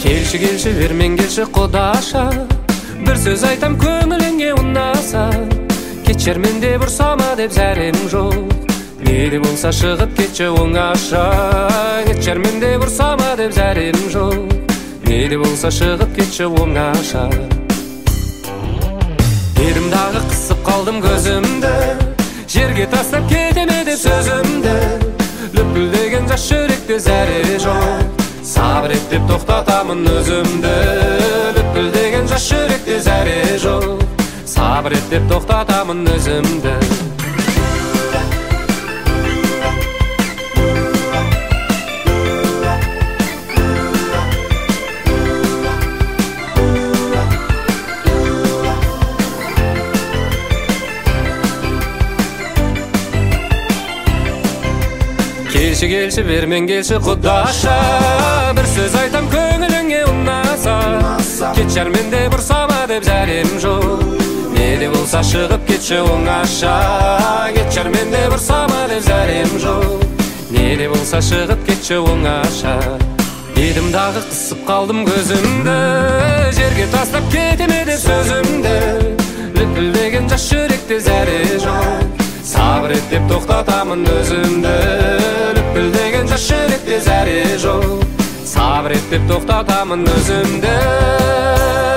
Келші бермен келші құдаша, бір сөз айтам көңіліңе ұнаса. Кетшер менде бұрсама деп зәрем жоқ, мейлі болса шығып кетші оңаша. Кетшер менде бұрсама деп зәрем жоқ, мейлі болса шығып кетші оңаша. Ерімдағы қысып қалдым көзімді, жерге тастап кетеме деп сөзімді. Лүпілдеген жас жүректе зәре жоқ, сабыр ет деп тоқтатамын өзімді. Лүпілдеген жас жүректе зәре жоқ, сабыр ет деп тоқтатамын өзімді. Келші бермен келші құдаша, бір сөз айтам көңіліңе ұнаса. Кетшер менде бұрсама деп зәрем жоқ, мейлі болса шығып кетші оңаша. Кетшер менде бұрсама деп зәрем жоқ, мейлі болса шығып кетші оңаша. Едім дағы қысып қалдым көзімді, жерге тастап кетеме деп сөзімді. Лүпілдеген жас жүректе зәре жоқ, сабыр ет деп тоқтатамын өзімді. Лүпілдеген жас жүректе зәре жоқ, сабыр ет деп тоқтатамын өзімді.